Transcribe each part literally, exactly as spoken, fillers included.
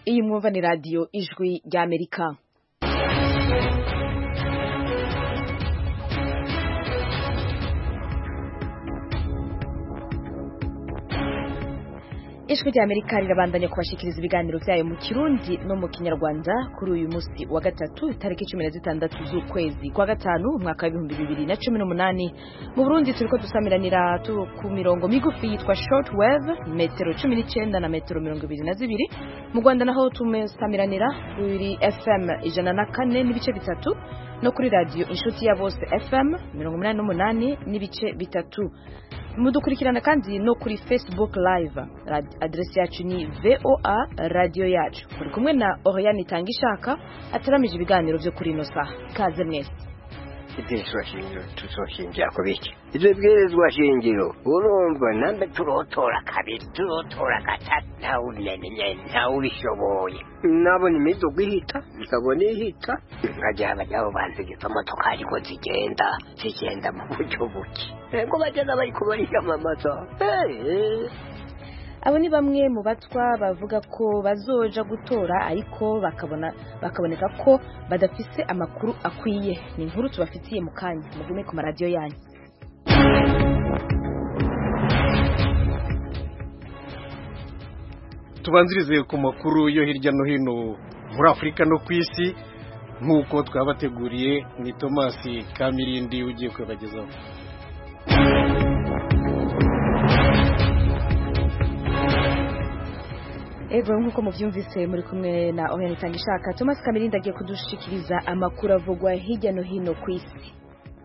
Iyi mwumva ni radio Ijwi ry'Amerika. Ijwi ry'Amerika rirabandanya kubashikiriza ibiganiro vyayo mu Kirundi no mu Kinyarwanda kuri uyu musi wa gatatu tariki cumi na zitandatu z'ukwezi kwa gatanu umwaka w'ibihumbi bibiri na cumi n'umunani. Mu Burundi turiko dusamiranira tu ku mirongo migufi yitwa shortwave metero cumi n'icenda na metero mirongo ibiri na zibiri. Mu Rwanda naho tumesamiranira kuri F M ijana na kane n'ibice bitatu no kuri radio Inshuti ya Bose F M mirongo umunani n'umunani n'ibice bitatu. Mudukurikirana kandi no kuri Facebook live. Adresi yacu ni V O A radio yacu. Muri kumwe na Oriane Tangishaka ataramije ibiganiro byo kuri ino saha. Kaze mwese. Ibwirizwa shingiro tuzoshingira ko biki ivyo bwirizwa shingiro urumva nambe turotora kabiri turotora gatatu nawe unenye nawe ubishoboye nabona imiduga ihita nkabona ihita nkajyana nabo banzigiza motoka ariko zigenda zigenda mu buryo buki ngo bagenda bari kubariyamamaza Abo ni bamwe mu batwa bavuga ko bazoja gutora ariko bakabona bakaboneka ko badafise amakuru akwiye. Ni inkuru tubafitiye mu kanya mugume ku radio yanyu. Tubanzirize ku makuru yo hirya no hino muri Afrika no kwisi nkuko twabateguriye. Ni Thomas Kamirindi ugiye kubagezaho. Ego nkuko muvyumvise muri kumwe na Oriane Tangishaka. Thomas Kamirindi agiye kudushikiriza amakuru avugwa hirya no hino kwisi.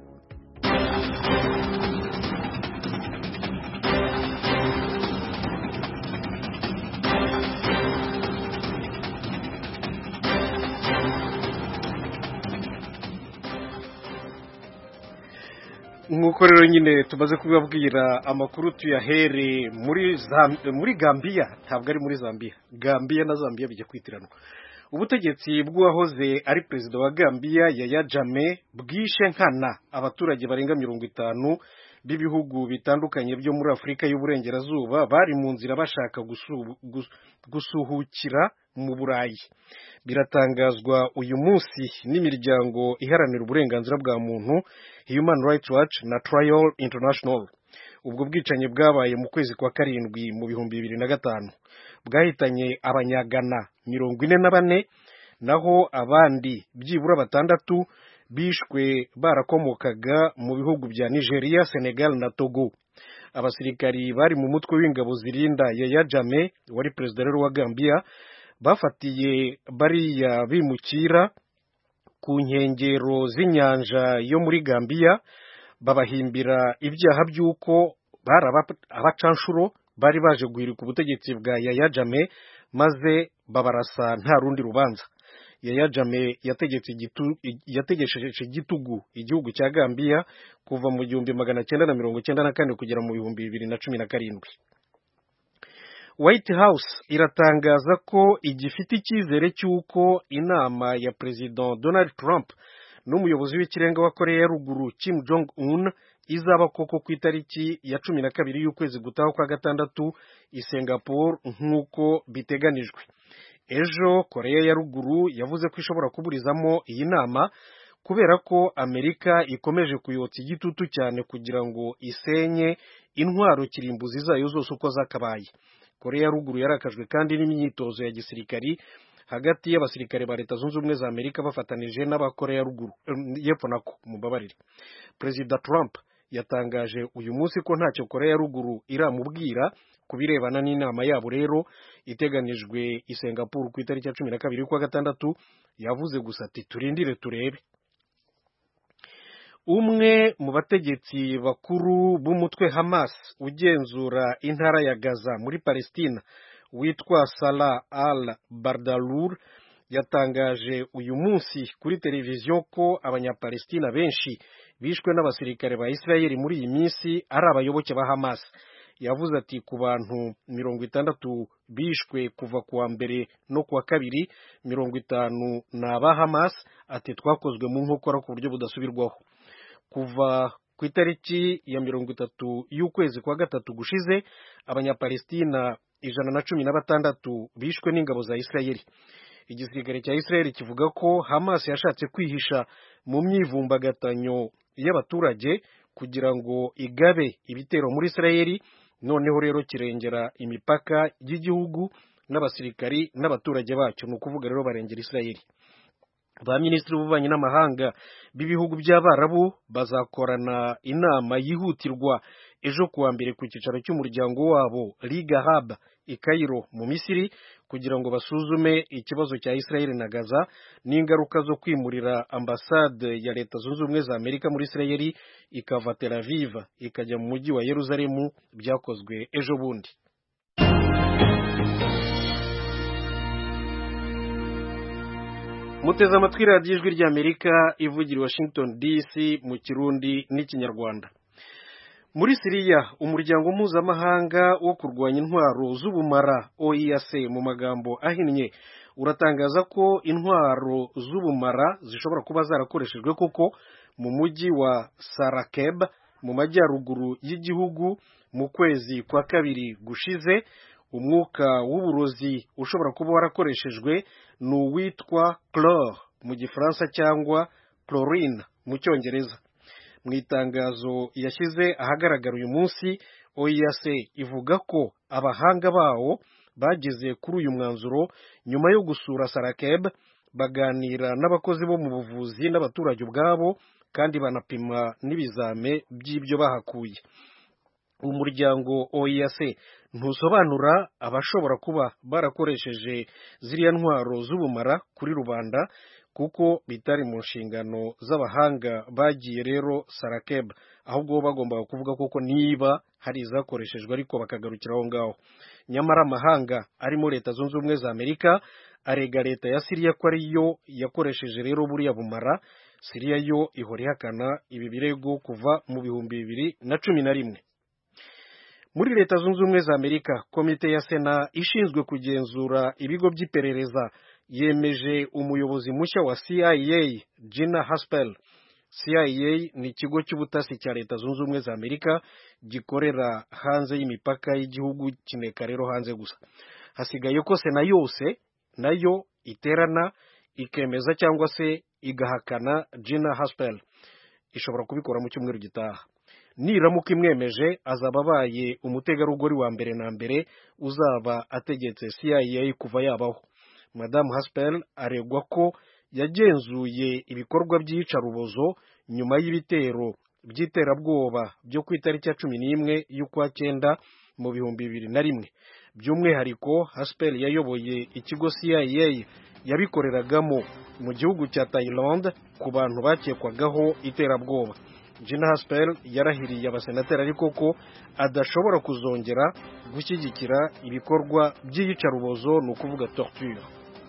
Nkuko rero nyine tumaze kubabwira amakuru tuyahere muri Zambia, muri Gambia ntabwo ari muri Zambia. Gambia na Zambia bijya kwitiranwa. Ubutegetsi bw'uwahoze ari president wa Gambia Yaya Jammeh bwishe nkana abaturage barenga mirongo itanu b'ibihugu bitandukanye byo muri Afrika y'uburengerazuba bari mu nzira bashaka gusu, gus, gusuhukira mu Burayi. Biratangazwa uyu munsi n'imiryango iharanira uburenganzira bwa muntu Human Rights Watch na Trial International. Ubwo bwicanyi bwabaye mu kwezi kwa karindwi mu bihumbi bibiri na gatanu. Bwahitanye abanyagana mirongo ine na bane naho abandi byibura batandatu bishwe barakomokaga mu bihugu bya Nigeria, Senegal na Togo. Abasirikari bari mu mutwe w'ingabo zirinda Yaya Jammeh wari president wa Gambia bafatiye bariya bimukira ku nkengero z'inyanja yo muri Gambia babahimbira ibyaha by'uko bari abacanshuro bari baje guhirika ubutegetsi bwa Yaya Jammeh maze babarasa nta rundi rubanza. Yaya Jammeh yategetse yategesheje igitugu igihugu cya Gambia kuva mu gihumbi magana cyenda na mirongo cyenda na kane kugera mu bihumbi bibiri na cumi na karindwi. White House iratangaza ko igifite icyizere cy'uko inama ya President Donald Trump n'umuyobozi w'ikirenga wa Korea ya ruguru Kim Jong Un izaba koko ku itariki ya cumi na kabiri y'ukwezi gutaha kwa gatandatu i Singapore nk'uko biteganijwe. Ejo Korea ya ruguru yavuze ko ishobora kuburizamo iyi nama kubera ko Amerika ikomeje kuyotsa igitutu cyane kugira ngo isenye intwaro kirimbuzi zayo zose uko zakabaye. Korea ya ruguru yarakajwe kandi n'imyitozo ya gisirikari hagati y'abasirikare ba Leta Zunze Ubumwe za Amerika bafatanije n'abakorea ya ruguru yepfo nako mubabarire. President Trump yatangaje uyu munsi ko ntacyo Korea ya ruguru iramubwira kubirebana n'inama yabo rero iteganijwe i Singapore ku itariki ya cumi na kabiri kwa gatandatu. Yavuze gusa ati turindire turebe. Umwe mu bategetsi bakuru b'umutwe Hamas ugenzura intara ya Gaza muri Palestina witwa Salah al-Bardalur yatangaje uyu munsi kuri televiziyo ko abanyapalestina benshi bishwe n'abasirikare ba Israeli muri iyi minsi ari abayoboke ba Hamas. Yavuze ati ku bantu mirongo itandatu bishwe kuva kuwa mbere no kuwa kabiri mirongo itanu na ba Hamas ati twakozwe mu nkokora ku buryo budasubirwaho. Kuva ku itariki ya mirongo itatu y'ukwezi kwa gatatu gushize abanyapalestina ijana na cumi na batandatu bishwe n'ingabo za Israeli. Igisirikare cya Israeli kivuga ko Hamas yashatse kwihisha mu myivumbagatanyo y'abaturage kugira ngo igabe ibitero muri Israeli, noneho rero kirengera imipaka y'igihugu n'abasirikari n'abaturage bacyo, ni ukuvuga rero barengera Israeli. Ba minisitiri b'ububanyi n'amahanga b'ibihugu by'Abarabu bazakorana inama yihutirwa ejo kuwa mbere ku cyicaro cy'umuryango wabo Liga Arab i Cairo mu Misiri kugira ngo basuzume ikibazo cya Israel na Gaza n'ingaruka zo kwimurira ambasade ya Leta Zunze Ubumwe za Amerika muri Israel ikava Tel Aviv ikajya mu mujyi wa Yerusalemu byakozwe ejo bundi. Muteze amatwi radiyo ijwi ry'Amerika ivugira Washington D C mu Kirundi n'Ikinyarwanda. Muri Siriya umuryango mpuzamahanga wo kurwanya intwaro z'ubumara O I A C mu magambo ahinnye uratangaza ko intwaro z'ubumara zishobora kuba zarakoreshejwe kuko mu mujyi wa Sarakeb mu majyaruguru y'igihugu mu kwezi kwa kabiri gushize. Umwuka w'uburozi ushobora kuba warakoreshejwe ni uwitwa chlore mu gifaransa cyangwa chlorine mu cyongereza. Mu itangazo yashyize ahagaragara uyu munsi O I A C ivuga ko abahanga bawo bageze kuri uyu mwanzuro nyuma yo gusura Sarakeb baganira n'abakozi bo mu buvuzi n'abaturage ubwabo kandi banapima n'ibizame by'ibyo bahakuye. Umuryango O I A C ntusobanura abashobora kuba barakoresheje ziriya ntwaro z'ubumara kuri rubanda kuko bitari mu nshingano z'abahanga bagiye rero Sarakeb, ahubwo bagombaga kuvuga koko niba hari izakoreshejwe ariko bakagarukira aho ngaho. Nyamara amahanga arimo Leta Zunze Ubumwe za Amerika arega leta ya Siriya ko ariyo yakoresheje rero buriya bumara. Siriya yo ihora ihakana ibi birego kuva mu bihumbi bibiri na cumi na rimwe. Muri Leta Zunze Ubumwe za Amerika, komite ya Sena ishinzwe kugenzura ibigo by'iperereza yemeje umuyobozi mushya wa C I A Gina Haspel. C I A ni ikigo cy'ubutasi cya Leta Zunze Ubumwe za Amerika gikorera hanze y'imipaka y'igihugu, kineka rero hanze gusa. Hasigaye ko Sena yose nayo iterana ikemeza cyangwa se igahakana Gina Haspel. Ishobora kubikora mu cyumweru gitaha. Niramuka imwemeje azaba abaye umutegarugori wa mbere na mbere uzaba ategetse C I A kuva yabaho. Madamu Haspel aregwa ko yagenzuye ibikorwa by'iyicarubozo nyuma y'ibitero by'iterabwoba byo ku itariki ya cumi n'imwe y'ukwa cyenda mu bihumbi bibiri na rimwe. By'umwihariko Haspel yayoboye ikigo C I A yabikoreragamo mu gihugu cya Thailand ku bantu bakekwagaho iterabwoba. Gina Haspel yarahiriye abasenateri ariko ko adashobora kuzongera gushyigikira ibikorwa by'iyicarubozo, ni ukuvuga torture.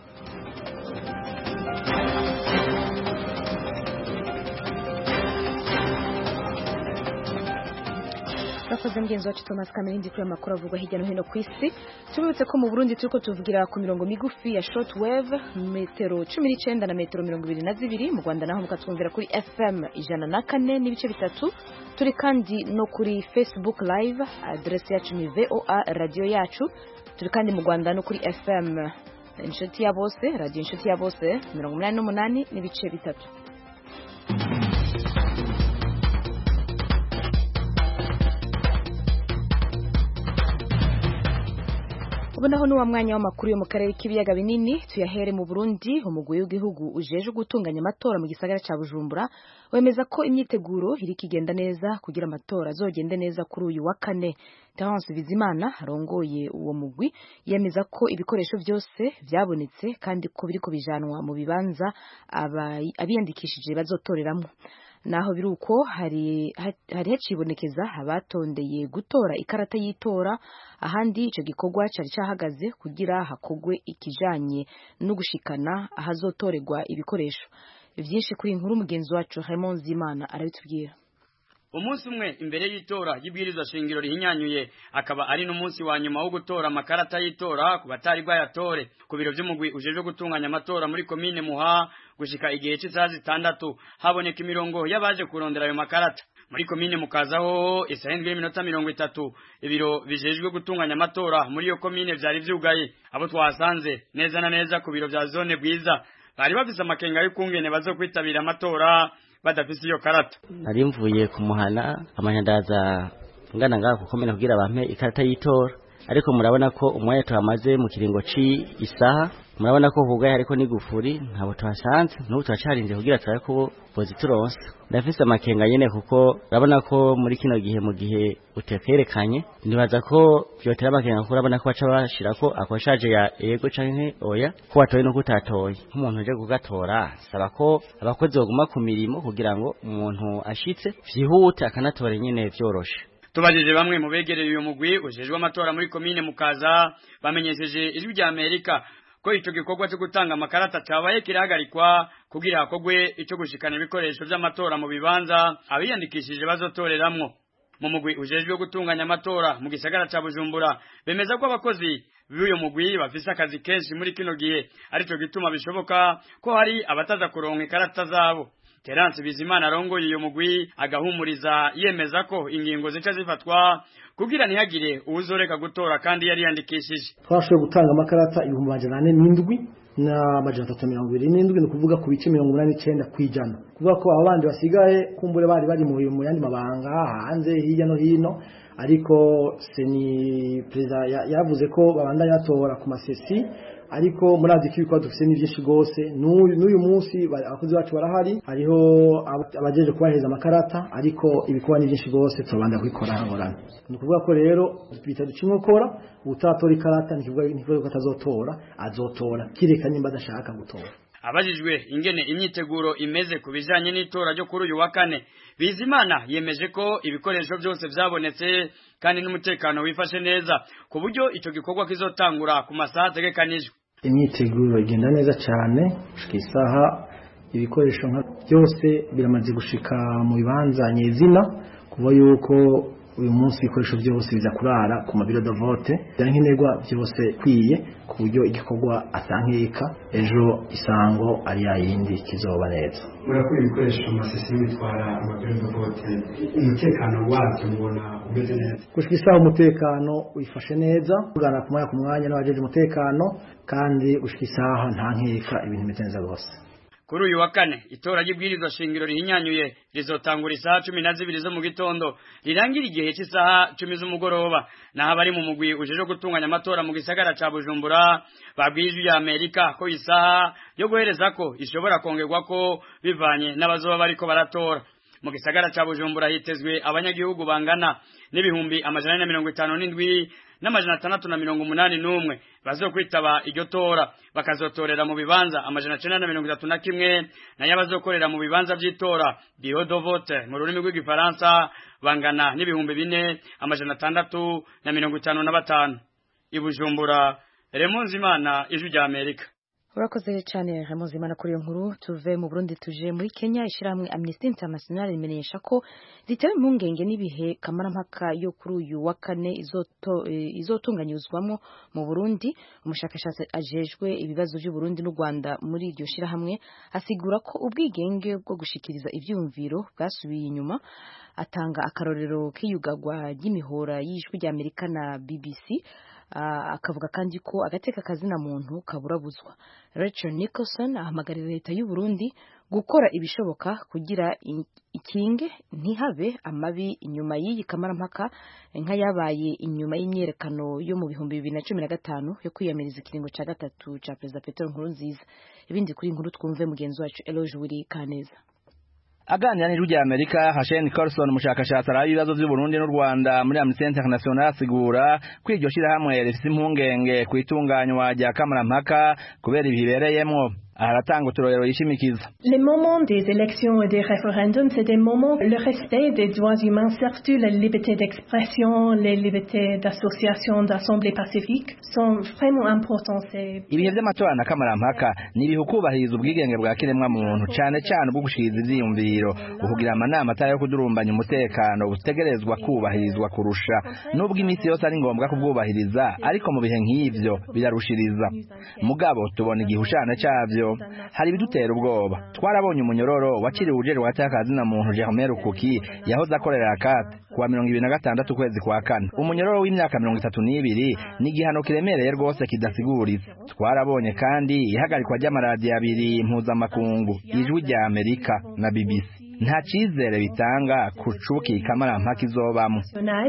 Bakoze mugenzi wacu Thomas Kamerindi kuri amakuru avugwa hirya no hino ku isi. Tubibutse ko mu Burundi turiko tuvugira ku mirongo migufi ya shortwave metero cumi n'icenda na metero mirongo ibiri na zibiri. Mu Rwanda naho mukatwumvira kuri F M ijana na kane n'ibice bitatu. Turi kandi no kuri Facebook live, adresse yacu ni V O A radio yacu. Turi kandi mu Rwanda no kuri F M inshuti ya bose, radio inshuti ya bose mirongo umunani n'umunani n'ibice bitatu. Ubu naho ni wa mwanya w'amakuru yo mu karere k'ibiyaga binini. Tuyahere mu Burundi. Umugwi w'igihugu ujeje gutunganya amatora mu gisagara ca Bujumbura wemeza ko imyiteguro iri kigenda neza kugira amatora azogende neza kuri uyu wa kane. Terence Bizimana arongoye uwo mugwi yemeza ko ibikoresho byose byabonetse kandi ko biriko bijanwa mu bibanza abiyandikishije bazotoreramwo. Naho biruko hari hari hacibonekeza abatondeye gutora ikarata yitora, ahandi ico gikorwa cari cahagaze kugira hakogwe ikijanye no gushikana ahazotorerwa ibikoresho. Vyinshi kuri inkuru mugenzi wacu Raymond Zimana arabitubwira. Umunsi umwe imbere y'itora y'ibwirizwa shingiro rihinyanyuye akaba ari n'umunsi wa nyuma wo gutora amakarata y'itora ku batari bwayatore ku biro by'umugwi ujeje gutunganya amatora muri komine Muha gushika igihe cy'isaha zitandatu haboneka imirongo y'abaje kurondera ayo makarata. muri komine mukazaho isahendwe iminota mirongo itatu ibiro bijejwe gutunganya amatora muri iyo komine vyari vyugaye. Abo twasanze neza na neza ku biro vya zone Bwiza bari bafise amakenga y'ukungene bazokwitabira amatora badafise iyo karata. Nari mvuye kumuhana amanyandaza ngana ngaho kukomena kugira bampe ikarata y'itora, ariko murabona ko umwanya twamaze mu kiringo ci isaha, murabona ko hugaye ariko ni gufuri ntabo twasanze n'ubu turacarinze kugira turabe ko pozituronse. Ndafise amakenga nyene kuko urabona ko muri kino gihe mu gihe utekerekanye nibaza ko byotera amakenga kuko urabona ko baca bashirako akoshaje ya ego canke oya ko watoye no kutatoye. Nk'umuntu uje kugatora saba ko abakozi baguma ku mirimo kugira ngo umuntu ashitse vyihute akanatora nyene vyoroshe. Tubajije bamwe mu begereye uyu mugwi ujejwe amatora muri komine Mukaza bamenyesheje ijwi rya Amerika ko ico gikorwa cyo gutanga amakarata cyabaye kirahagarikwa kugira hakogwe ico gushikana ibikoresho vy'amatora mu bibanza abiyandikishije bazotoreramwo. Mu mugwi ujejwe gutunganya amatora mu gisagara ca Bujumbura bemeza ko abakozi b'uyu mugwi bafise akazi kenshi muri kino gihe, arico gituma bishoboka ko hari abataza kuronka ikarata zabo. Terence Bizimana arongoye uyu mugwi agahumuriza yemeza ko ingingo zica zifatwa kugira ntihagire uwuzoreka gutora kandi yari yandikishije. Twashoboye gutanga amakarata ibihumbi amajana ane n'indwi na amajana atatu na mirongo ibiri n'indwi, ni kuvuga ku bice mirongo umunani n'icenda kw'ijana. Kuvuga ko abandi basigaye kumbure bari bari mu yandi mabanga hanze hirya no hino, ariko seni perezida yavuze ko babandanya batora ku masesi, ariko murazi ko ibikwa dufise ni byinshi gose. N'uyu munsi abakozi bacu barahari, hariho abajeje kubaheza amakarata, ariko ibikwa ni byinshi gose tubanda kwikora hangorana. Ni kuvuga ko rero twita ducimukora utatora ikarata ntivuga ko atazotora, azotora kireka nimba adashaka gutora. Abajijwe ingene imyiteguro imeze kubijanye n'itora ryo kuri uyu wa kane, Bizimana yemeje ko ibikoresho byose vyabonetse kandi n'umutekano wifashe neza ku buryo ico gikorwa kizotangura ku masaha ategekanijwe. Imyiteguro igenda neza cyane, gushika isaha ibikoresho nka byose biramaze gushika mu bibanza nyezina, kuba yuko uyu munsi ibikoresho byose biza kurara ku mabiro de vote, byankenerwa byose kwiye ku buryo igikorwa atankeka ejo isango ari yayindi kizoba neza. Murakora ibikoresho amasesi bitwara amabiro de vote, umutekano wabyo mubona umeze neza? Gushika isaha umutekano wifashe neza, kugana ku mwanya ku mwanya n'abajeje umutekano, kandi gushika isaha ntankeka ibintu bimeze neza gose. Kuri uyu wa kane itora ry'ibwirizwa shingiro rihinyanyuye rizotangura isaha cumi na zibiri zo mu gitondo rirangira igihe cy'isaha cumi z'umugoroba. Naho abari mu mugwi ujeje gutunganya amatora mu gisagara ca Bujumbura babwijwe ya Amerika ko isaha yo guhereza ko ishobora kongerwa ko bivanye n'abazoba bariko baratora. Mu gisagara ca Bujumbura hitezwe abanyagihugu bangana n'ibihumbi amajana na mirongo itanu n'indwi n'amajana atandatu na mirongo umunani n'umwe bazokwitaba iryo tora, bakazotorera mu bibanza amajana cenda na mirongo itatu na kimwe, nayo abazokorera mu bibanza vy'itora bureau de vote mu rurimi rw'igifaransa bangana n'ibihumbi bine amajana atandatu na mirongo itanu na batanu. I Bujumbura, Remonzi Imana, Ijwi rya Amerika. Urakoze cyane Remonzi Imana kuri iyo nkuru. Tuve mu Burundi tuje muri Kenya. Ishirahamwe Amnesty International rimenyesha ko ritewe impungenge n'ibihe kamarampaka yo kuri uyu wa kane izoto izotunganyizwamo mu Burundi. Umushakashatsi ajejwe ibibazo by'u Burundi n'u Rwanda muri iryo shirahamwe asigura ko ubwigenge bwo gushikiriza ivyumviro bwasubiye inyuma. Atanga akarorero k'iyugagwa ry'imihora y'Ijwi rya Amerika na B B C. Uh, akavuga kandi ko agateka kazina muntu kaburabuzwa. Rachel Nicholson ahamagarira leta y'u Burundi gukora ibishoboka kugira ikinge ntihabe amabi inyuma y'iyi kamarampaka nka yabaye inyuma y'imyerekano yo mu bihumbi bibiri na cumi na gatanu yo kwiyamiriza ikiringo ca gatatu ca Perezida Petero Nkurunziza. Ibindi kuri inkuru twumve mugenzi wacu Eloge Wiri Kaneza. Aganira n'Ijwi rya Amerika, Hashen Nicholson umushakashatsi ari ibibazo by'u Burundi n'u Rwanda muri Amnesty International asigura ko iryo shirahamwe rifise impungenge ku itunganywa rya kamarampaka kubera ibibereyemwo. aratanga uturorero yishimikiza. Les moments des élections et des référendums, c'est des moments le respect des droits humains, surtout la liberté d'expression, les libertés d'association, d'assemblée pacifique sont vraiment importants. Ibihe by'amatora na kamarampaka ni ibihukubahiriza ubwigenge bwa kiremwa muntu cyane cyane bwo gushikiriza ivyiyumviro, ukugira amanama atari yo kudurumbanya umutekano butegerezwa kubahirizwa kurusha, nubwo iminsi yose ari ngombwa kubwubahiriza, ariko mu bihe nk'ivyo birarushiriza. Mugabo tubona igihushane cyavyo ivyo hari bidutera ubwoba. Twarabonye umunyororo waciriwe ujejwe hagati na muntu Germain Rukuki yahoze akorera akate kuwa mirongo ibiri na gatandatu kwezi kwa kane. Umunyororo w'imyaka mirongo itatu n'ibiri ni igihano kiremereye rwose kidasiguritse. Twarabonye kandi ihagarikwa ry'amaradiyo abiri mpuzamakungu, Ijwi rya Amerika na B B C. Nta cizere bitanga kucuki kamara mpaka izobamo.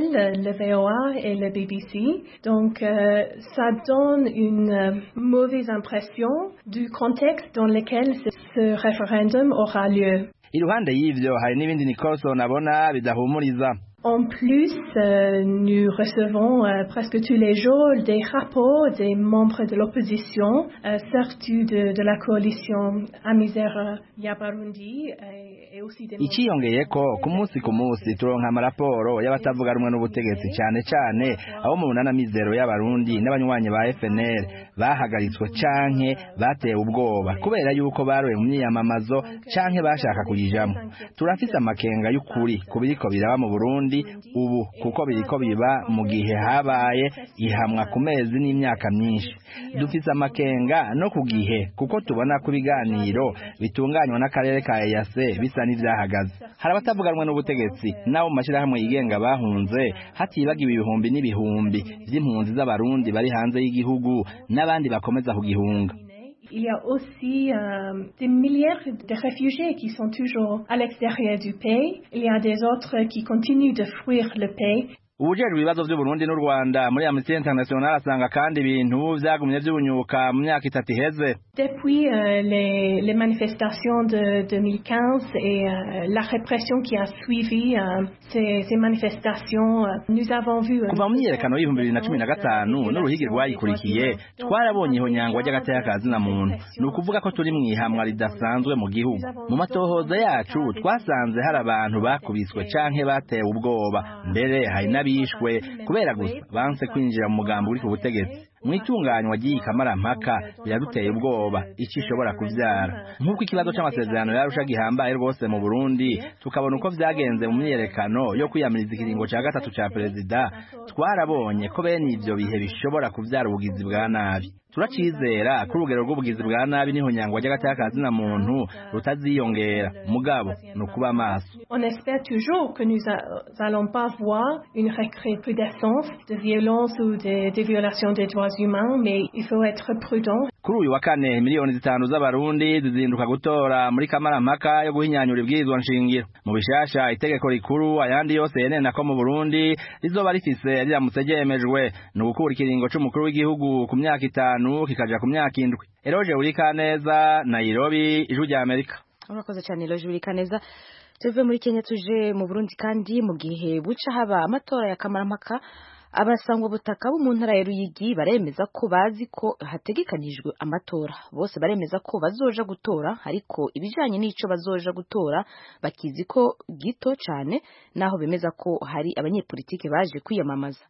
Le V O A et le B B C, donc euh, ça donne une euh, mauvaise impression du contexte dans lequel ce, ce référendum aura lieu. Iruhande y'ivyo hari n'ibindi Nicholson abona bidahumuriza. En plus, euh, nous recevons euh, presque tous les jours des rapports des membres de l'opposition, euh, surtout de, de la coalition Amizero y'Abarundi et, et aussi des... Iciyongeyeko ku munsi ku munsi turonka amaraporo y'abatavuga rumwe n'ubutegetsi cyane cyane abo mu munana Amizero y'Abarundi n'abanywanyi ba F N L bahagaritswe canke batewe ubwoba kubera yuko baroye mu myiyamamazo canke bashaka kuyijamo. Turafise amakenga y'ukuri kubiriko biraba mu Burundi ubu kuko biriko biba mu gihe habaye ihamwa ku mezi n'imyaka myinshi. Dufise amakenga no ku gihe kuko tubona ku biganiro bitunganywa n'akarere ka E A C bisa n'ivyahagaze. Hari abatavuganwe n'ubutegetsi nabo mu mashirahamwe yigenga bahunze hatibagiwe ibihumbi n'ibihumbi vy'impunzi z'abarundi bari hanze y'igihugu n'abandi bakomeza kugihunga. Il y a aussi euh, des milliers de réfugiés qui sont toujours à l'extérieur du pays. Il y a des autres qui continuent de fuir le pays. Ubujejwe ibibazo by'u Burundi n'u Rwanda muri Amnesty International asanga kandi ibintu vyagumye vy'ubunyuka mu myaka itatu iheze. Depuis euh, les, les manifestations de deux mille quinze et euh, la répression qui a suivi euh, ces, ces manifestations, euh, nous avons vu... Kuva mu myiyerekano y'ibihumbi bibiri na cumi na gatanu n'uruhigi rwayikurikiye twarabonye ihonyangwa ry'agateka ka zina muntu. Ni ukuvuga ko turi mw'ihamwa ridasanzwe mu gihugu. Mu matohoza yacu twasanze hari abantu bakubiswe canke batewe ubwoba, mbere hari n'abishwe kubera gusa banse kwinjira mu mugambi uri ku butegetsi. Mwitunganywa ry'iyi kamarampaka biraduteye ubwoba iki ishobora kuvyara. Nk'uko ikibazo c'amasezerano yarusha gihambaye rwose mu Burundi, tukabona uko vyagenze mu myiyerekano yo kwiyamiriza ikiringo ca gatatu ca perezida, twarabonye ko bene ivyo bihe bishobora kuvyara ubugizi bwa nabi. Turacizera ko urugero rw'ubugizi bwa nabi n'ihonyangwa ry'agateka ka zina muntu rutaziyongera, mugabo no kuba maso. On espère toujours que nous allons pas voir une recrudescence de violence ou de, de violation des droits humains, mais il faut être prudent. Kuri uyu wa kane miliyoni zitanu z'abarundi zizinduka gutora muri kamarampaka yo guhinyanyura ibwirizwa nshingiro. Mu bishasha itegeko rikuru ayandi yose yenena ko mu Burundi rizoba rifise riramutse ryemejwe ni ugukura ikiringo c'umukuru w'igihugu ku myaka itanu kikaja ku myaka indwi. Eroje Urikaneza, Nairobi, Ijwi rya Amerika. Urakoze cyane Eroje Urikaneza. Tuve muri Kenya tuje mu Burundi kandi mu gihe buca haba amatora ya kamarampaka, abasangwa butaka bo mu ntara ya Ruyigi baremeza ko bazi ko hategekanijwe amatora. Bose baremeza ko bazoja gutora, ariko ibijanye n'ico bazoja gutora bakizi ko gito cyane, naho bemeza ko hari abanyepolitike baje kwiyamamaza.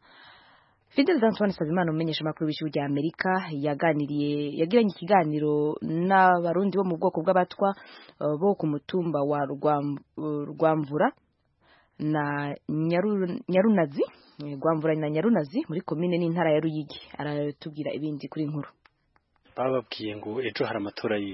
Fidel Antoine Sabimana umenyesha makuru w'Ijwi rya Amerika yaganiriye yagiranye ikiganiro n'abarundi bo mu bwoko bw'abatwa uh, bo ku mutumba wa Rwamvura na Nyaru, Nyarunazi Rwamvura na Nyarunazi muri komine n'intara ya Ruyigi. Aratubwira ibindi kuri inkuru. Bababwiye ngo ejo hari amatora yi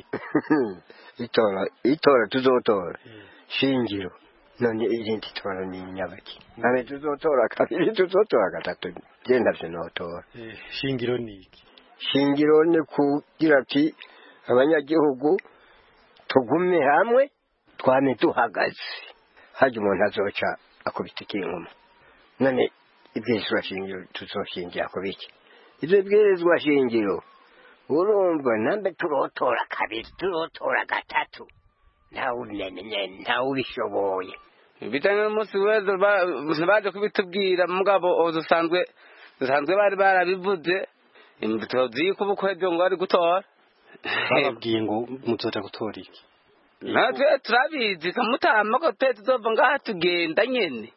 itora itora tuzotora shingiro none irindi tora ni nyabaki nane tuzotora kabiri tuzotora gatatu genda zinotora shingiro ni iki? Shingiro ni kugira ati abanyagihugu tugume hamwe twame tuhagaze haje umuntu azoca akubita ikinkuma. None ibwirizwa shingiro tuzoshingira ko biki? Ibyo bwirizwa shingiro urumva nambe turotora kabiri turotora gatatu nawe unenye nawe ubishoboye. Bitanye n'umunsi wezo baje kubitubwira mugabo usanzwe usanzwe bari barabivuze imbutozi ko bukwejo ngo ari gutora. Bababwiye ngo muzoja gutora iki? Natwe turabizi kamutama ko tete zova ngaha tugenda nyene.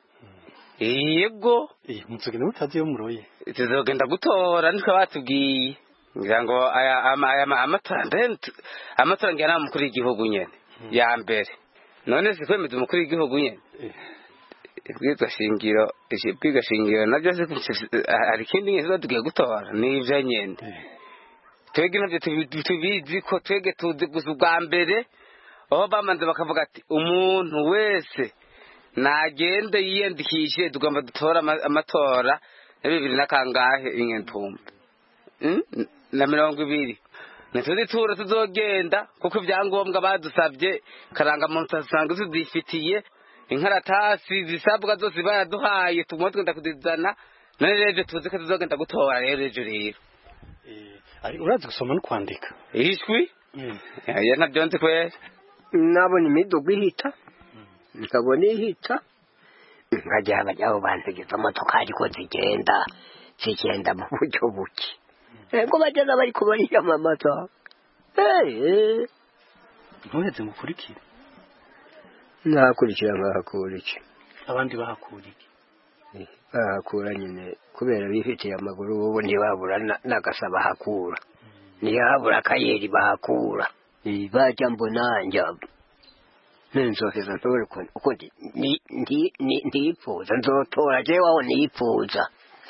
Yego eh muzogenda mutaziyo muroye tuzogenda gutora niko batubwiye ngira ngo aya amatora amatora ngena mukuru w'igihugu nyene ya mbere none se kwemeza umukuru w'igihugu nyene bwitwa shingiro bwitwa shingiro nabyo se hari kindi ngizo tugiye gutora n'ivyo nyene twege navyo tubizi ko twege tuzi gusa ubwa mbere aho bamanze bakavuga ati umuntu wese nagende yiyandikishe tugomba dutora amatora ya bibiri na kangahe ingentumba na mirongo ibiri ntituzi tura tuzogenda kuko ibyangombwa badusabye karanga muntu asanga tudifitiye inkaratasi zisabwa zose baraduhaye tumwe twenda kudizana none rero tuzi ko tuzogenda gutora rero ejo rero ari urazi gusoma no kwandika ishwi ya nabyo nzi kwera nabona imiduga ihita nkabona ihita nkajya abajyaho bantegeza motoka ariko zigenda zigenda mu buryo buke ego bageza bari kubariyamamaza eh ntuheze mukurikira nakurikira nkahakurikira abandi bahakuriki bahakura nyine kubera bifitiye amaguru ubu ntibabura n'agasaba hakura ntiyabura akayeri bahakura bajya mbonanja nzoheza ntore uko ndipfuza nzotora jewe aho nipfuza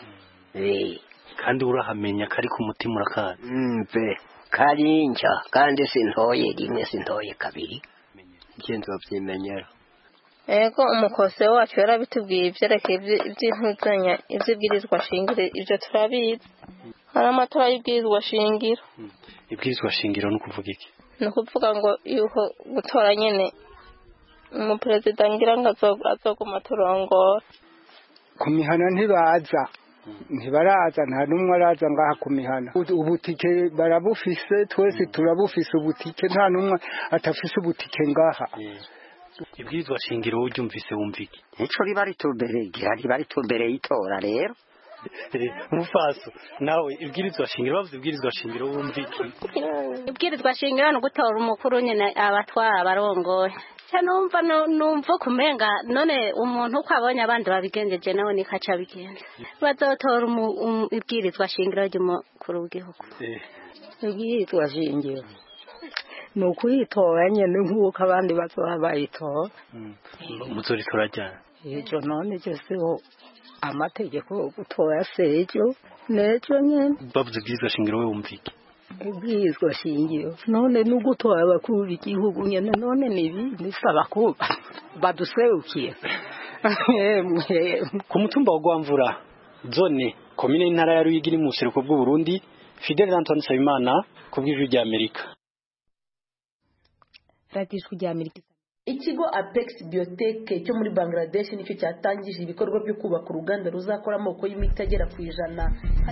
kandi urahamenya kari ku mutima urakaza mve karinja kandi sintoye rimwe sintoye kabiri nje nzovyimenyera ego umukose wacu yarabitubwiye ivyerekeye ivy'intuzanya ivy'ibwirizwa shingiro ivyo turabizi hari amatora y'ibwirizwa shingiro ibwirizwa shingiro no kuvuga iki no kuvuga ngo yuko gutora nyene umuperezida ngira ngo azoguma turongora ku mihana ntibaza ntibaraza nta n'umwe araza ngaha ku mihana ubutike barabufise twese turabufise ubutike nta n'umwe atafise ubutike ngaha ibwirizwa shingiro uryumvise wumviki ico riba ritumbere igihe riba ritumbere itora rero mufaso nawe ibwirizwa shingiro bavuze ibwirizwa shingiro wumviki ibwirizwa shingiro no gutora umukuru nyene abatwara abarongoye numva numva kumenga none umuntu uko abonye abandi babigenjeje nawe nikaca bigenza bazotora ibwirizwa shingiro ry'umukuru w'igihugu ibwirizwa shingiro ni ukuyitora nyene nk'uko abandi bazoba bayitora muzoritora ryari ejo none jeseho amategeko yo gutora sejo nejo nyene bavuze ibwirizwa shingiro we wumviki ibwirizwa shingiro none n'ugutora abakuru b'igihugu nyene none nibi nisaba ko baduserukiye ku mutumba wa Gwamvura zone komine intara ya Ruyigi mu buseruko bw'u Burundi Fidel Antoine Sabimana ku bw'ijwi rya Amerika radijwi rya Amerika. Ikigo Apex Biotech cyo muri Bangladesh nicyo cyatangije ibikorwa byo kubaka uruganda ruzakora amoko y'imiti agera ku ijana.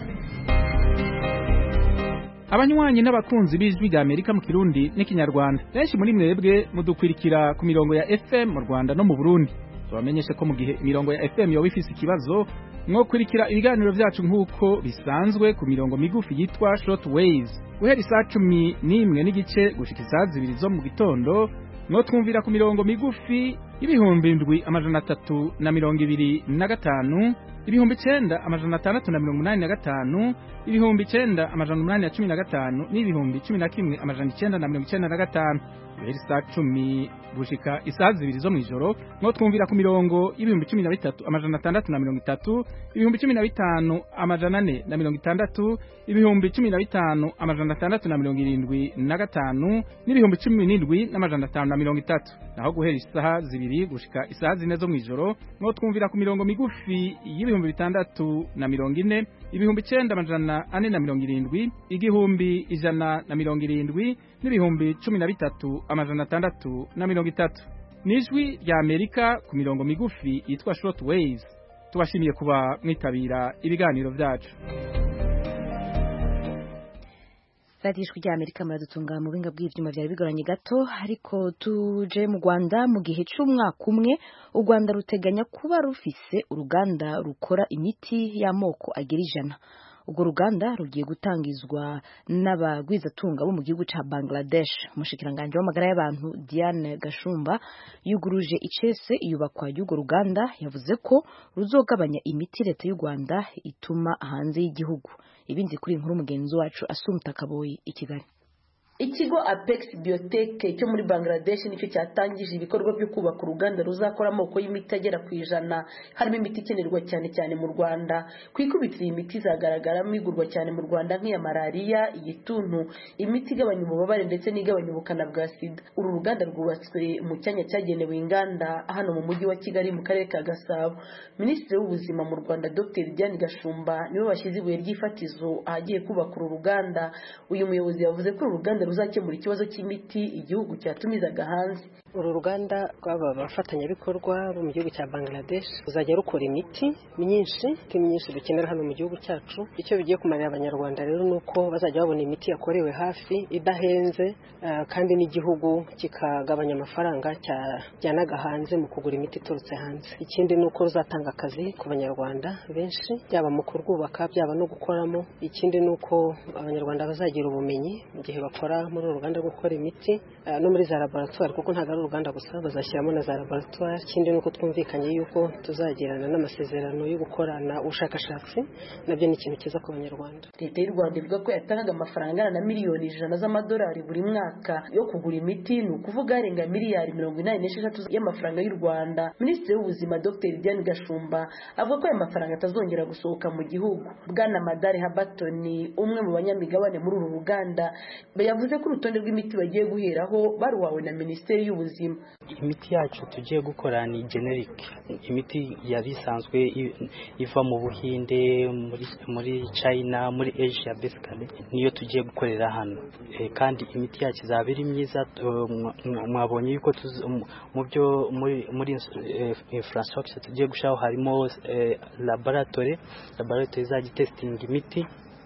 Abanywanyi n'abakunzi b'ijwi rya Amerika mu Kirundi n'ikinyarwanda benshi muri mwebwe mudukwirikira ku mirongo ya F M mu Rwanda no mu Burundi. Tubamenyeshe ko mu gihe imirongo ya F M yoba ifise ikibazo mwo kwirikira ibiganiro vyacu nk'uko bisanzwe ku mirongo migufi yitwa short waves guhera isaa cumi n'imwe n'igice gushika isaa zibiri zo mu gitondo mwo twumvira ku mirongo migufi ibihumbi indwi amajana atatu na mirongo ibiri na gatanu ibihumbi icenda amajana atandatu na mirongo umunani na gatanu ibihumbi icenda amajana umunani na cumi na gatanu n'ibihumbi cumi na kimwe amajana icenda na mirongo icenda na gatanu guhera isaa cumi gushika isaa zibiri zo mw'ijoro mwo twumvira ku mirongo y'ibihumbi cumi na bitatu amajana atandatu na mirongo itatu ibihumbi cumi na bitanu amajana ane na mirongo itandatu ibihumbi cumi na bitanu amajana atandatu na mirongo irindwi na gatanu n'ibihumbi cumi n'indwi n'amajana atanu na mirongo itatu naho guhera isaha zibiri gushika isaha zine zo mw'ijoro mwo twumvira ku mirongo migufi y'ibihumbi bitandatu na mirongo ine ibihumbi icenda amajana ane na mirongo irindwi igihumbi ijana na mirongo irindwi n'ibihumbi cumi na bitatu amajana atandatu na mirongo itatu nijwi rya Amerika ku mirongo migufi yitwa short waves tubashimiye kuba mwitabira ibiganiro vyacu. Radijwi rya Amerika muradutunga mu binga bw'ivyuma byari bigoranye gato ariko tuje mu Rwanda mu gihe c'umwaka umwe u Rwanda ruteganya kuba rufise uruganda rukora imiti y'amoko agera ijana. Urwo ruganda rugiye gutangizwa n'abagwizatunga bo mu gihugu ca Bangladesh. Umushikiranganje w'amagara y'abantu Diane Gashumba yuguruje icese iyubakwa y'urwo ruganda yavuze ko ruzogabanya imiti leta y'u Rwanda ituma hanze y'igihugu. Ibindi kuri inkuru mugenzi wacu Asumta Kaboyi i Kigali. Ikigo Apex Biotech cyo muri Bangladesh nicyo cyatangije ibikorwa byo kubaka uruganda ruzakora amoko y'imiti agera ku ijana harimo imiti ikenerwa cyane cyane mu Rwanda. Kwikubitira imiti izagaragaramo igurwa cyane mu Rwanda nk'iya malaria, igituntu, imiti igabanya ububabare ndetse n'igabanya ubukana bwa sida. Uru ruganda rwubatswe mu cyanya cyagenewe inganda hano mu mujyi wa Kigali mu karere ka Gasabo. Minisitiri w'ubuzima mu Rwanda Dr Diane Gashumba niwe washyize ibuye ry'ifatizo ahagiye kubaka uru ruganda. Uyu muyobozi yavuze ko uru ruganda ruzakemura ikibazo cy'imiti igihugu cyatumizaga hanze. Uru ruganda rw'aba bafatanyabikorwa bo mu gihugu cya Bangladesh ruzajya rukora imiti myinshi myinshi dukenera hano mu gihugu cyacu. Icyo bigiye kumarira abanyarwanda rero nuko bazajya babona imiti yakorewe hafi idahenze, uh, kandi n'igihugu kikagabanya amafaranga cyajyanaga hanze mu kugura imiti iturutse hanze. Ikindi nuko ruzatanga akazi ku banyarwanda benshi byaba mu kurwubaka byaba no gukoramo. Ikindi nuko abanyarwanda bazagira ubumenyi mu gihe bakora muri uru ruganda rwo gukora imiti, uh, no muri za laboratoire kuko ntago ari uruganda gusa bazashyiramo na za laboratoire. Ikindi nuko twumvikanye yuko tuzagirana n'amasezerano yo gukorana ubushakashatsi, nabyo ni ikintu cyiza ku banyarwanda. Leta y'u Rwanda ivuga ko yatangaga amafaranga angana na miliyoni ijana z'amadolari buri mwaka yo kugura imiti, ni ukuvuga arenga miliyari mirongo inani n'esheshatu y'amafaranga y'u Rwanda. Minisitiri w'ubuzima Dr Diane Gashumba avuga ko aya mafaranga atazongera gusohoka mu gihugu. Bwana Madare Habatoni, umwe mu banyamigabane muri uru ruganda, yavuze ko urutonde rw'imiti bagiye guheraho baruhawe na Minisiteri y'ubuzima. Imiti yacu tugiye gukora ni generic, imiti yari isanzwe iva mu Buhinde, muri muri China, muri Asia basically niyo tugiye gukorera hano. E, kandi imiti yacu izaba iri myiza. Mwabonye yuko mu byo muri muri infrastructure tugiye gushaho harimo e, laboratory laboratory izajya testing imiti.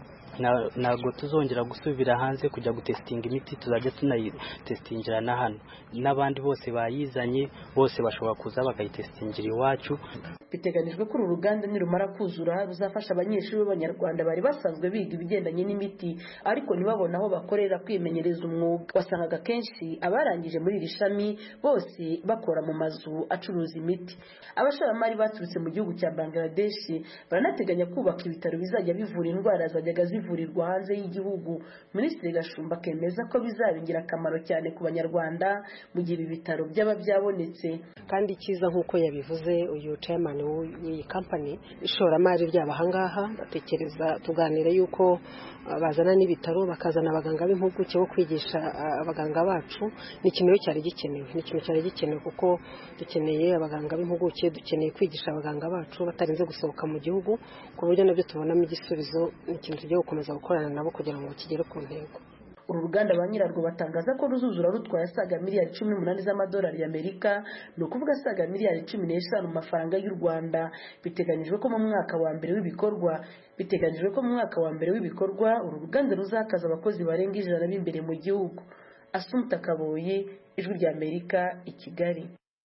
Ntabwo tuzongera gusubira hanze kujya gutestinga imiti, tuzajya tunayitestingira na hano. N'abandi bose bayizanye bose bashobora kuza bakayitestingira iwacu. Biteganijwe ko uru ruganda nirumara kuzura ruzafasha abanyeshuri b'Abanyarwanda bari basanzwe biga ibigendanye n'imiti ariko ntibabona aho bakorera kwimenyereza umwuga. Wasangaga kenshi abarangije muri iri shami bose bakora mu mazu acuruza imiti. Abashoramari baturutse mu gihugu cya Bangladesh baranateganya kubaka ibitaro bizajya bivura indwara zajyaga zivurirwa hanze y'igihugu. Minisitiri Gashumba kemeza ko bizaba ingirakamaro cyane ku Banyarwanda mu gihe ibi bitaro byaba byabonetse. Kandi cyiza nk'uko yabivuze uyu chairman w'iyi company, ishoramari ryaba ahangaha batekereza tuganire yuko bazana n'ibitaro bakazana abaganga b'impuguke bo kwigisha abaganga bacu. Ni ikintu cyari gikenewe ni ikintu cyari gikenewe kuko dukeneye abaganga b'impuguke, dukeneye kwigisha abaganga bacu batarinze gusohoka mu gihugu, ku buryo nabyo tubonamo igisubizo. Ni ikintu tugiye gukomeza gukorana nabo kugira ngo kigere ku ntego. Uru ruganda ba nyirarwo batangaza ko ruzuzura rutwaye asaga miliyari cumi n'umunani z'amadolari y'Amerika, ni ukuvuga asaga miliyari cumi n'eshanu mu mafaranga y'u Rwanda. Biteganyijwe ko mu mwaka wa mbere w'ibikorwa biteganyijwe ko mu mwaka wa mbere w'ibikorwa uru ruganda ruzakaza abakozi barenga ijana b'imbere mu gihugu. Asumta Kaboyi, Ijwi ry'Amerika, i Kigali.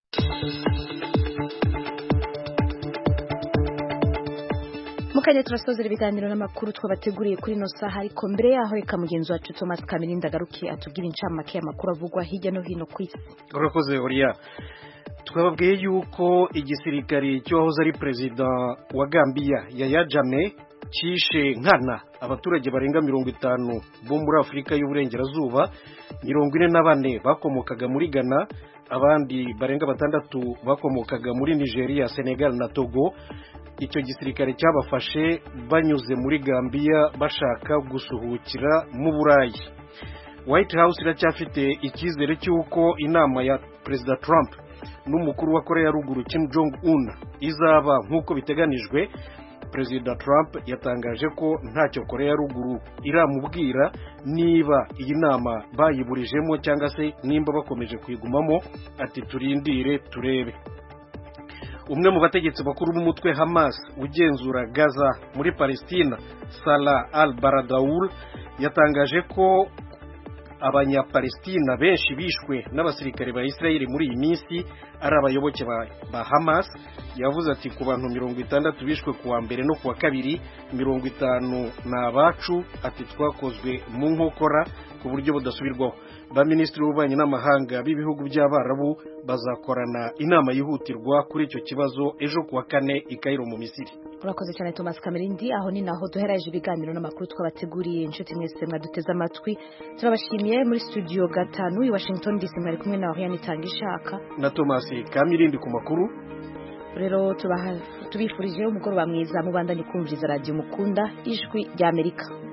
Mukajya turasozera ibiganiro n'amakuru twabateguriye kuri no saha, ariko mbere yaho reka mugenzi wacu Thomas Kamirinda garuke atubwira incamake y'amakuru avugwa hirya no hino ku isi. Urakoze Horia. Twababwiye yuko igisirikari cyahoze ari perezida wa Gambia Yahya Jammeh cyishe nkana abaturage barenga mirongo itanu bo muri Afurika y'Uburengerazuba, mirongo ine na bane bakomokaga muri Ghana, abandi barenga batandatu bakomokaga muri Nigeria, Senegal na Togo. Icyo gisirikare cyabafashe banyuze muri Gambia bashaka gusuhukira mu Burayi. White House iracyafite icyizere cy'uko inama ya Perezida Trump n'umukuru wa Korea ya Ruguru Kim Jong Un izaba nk'uko biteganijwe. Perezida Trump yatangaje ko ntacyo Korea ya Ruguru iramubwira niba iyi nama bayiburijemo cyangwa se nimba bakomeje kuyigumamo, ati turindire turebe. Umwe mu bategetsi bakuru b'umutwe Hamas ugenzura Gaza muri Palestina, Salah al-Baradaoul, yatangaje ko abanyapalestina benshi bishwe n'abasirikare ba Israel muri iyi minsi ari abayoboke ba, ba Hamas. Yavuze ati ku bantu mirongo itandatu bishwe kuwa mbere no kuwa kabiri, mirongo itanu n'abacu, ati twakozwe mu nkokora ku buryo budasubirwaho. Ba minisitiri w'ububanyi n'amahanga b'ibihugu by'Abarabu bazakorana inama yihutirwa kuri icyo kibazo ejo kuwa kane i Cairo mu Misiri. urakoze cyane Thomas Kamerindi. Aho ni naho duheraje ibiganiro n'amakuru twabateguriye. Inshuti mwese mwaduteze amatwi turabashimiye. Muri studio gatanu i Washington D C mwari kumwe na Oriane Tangishaka na Thomas Kamerindi ku makuru. Rero tubaha tubifurije umugoroba mwiza, mubandanye kumviriza radio mukunda ijwi rya Amerika.